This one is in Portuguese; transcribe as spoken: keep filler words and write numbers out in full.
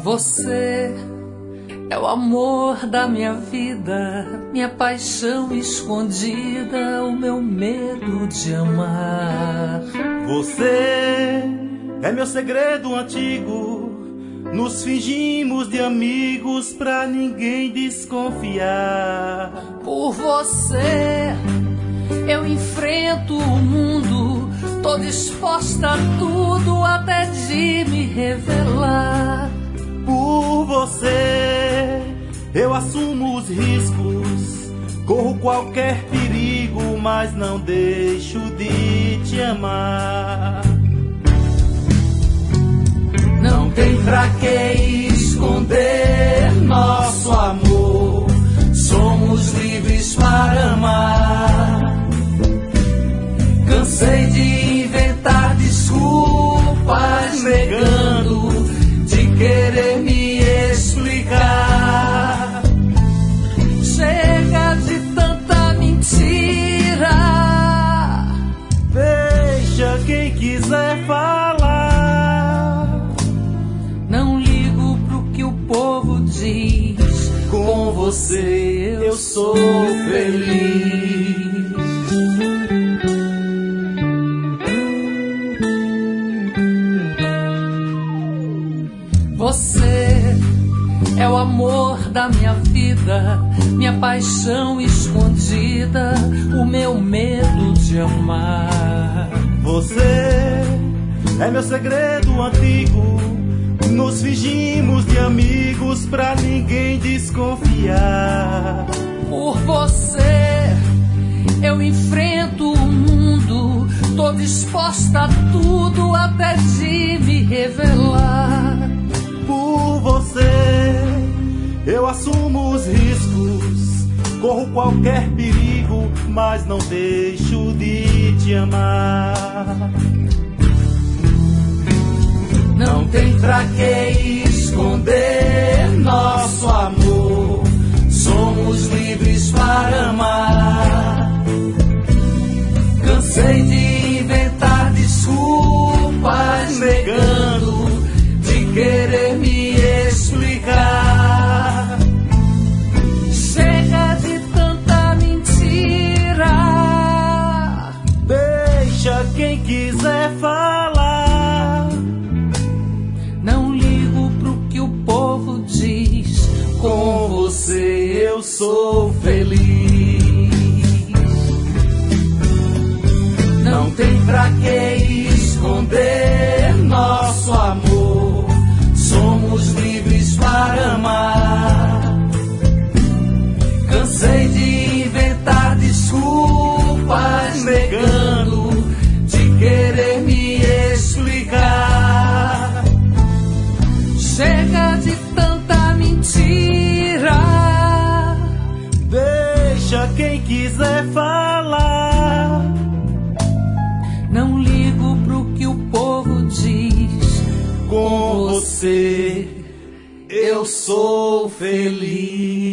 Você é o amor da minha vida, minha paixão escondida, o meu medo de amar. Você é meu segredo antigo, nos fingimos de amigos pra ninguém desconfiar. Por você eu enfrento o mundo, tô disposta a tudo até de me revelar. Por você eu assumo os riscos, corro qualquer perigo, mas não deixo de te amar. Não tem pra que esconder nosso amor, somos livres para amar. Cansei de inventar desculpas, negando de querer me explicar. Chega de tanta mentira, deixa quem quiser falar. Não ligo pro que o povo diz, com você eu sou feliz. Você é o amor da minha vida, minha paixão escondida, o meu medo de amar. Você é meu segredo antigo, nos fingimos de amigos pra ninguém desconfiar. Por você eu enfrento o mundo, tô disposta a tudo até de me revelar. Por você eu assumo os riscos, corro qualquer perigo, mas não deixo de te amar. Não tem pra que esconder nosso amor, somos livres para amar. Cansei de inventar desculpas, negando de querer me explicar. Chega de tanta mentira, deixa quem quiser falar. Não ligo pro que o povo diz, com você eu sou feliz. Não tem pra que esconder nosso amor, somos livres para amar. Cansei de inventar desculpas, negando de querer me explicar. Chega de tanta mentira, deixa quem quiser falar. Não ligo pro que o povo diz, com você eu sou feliz.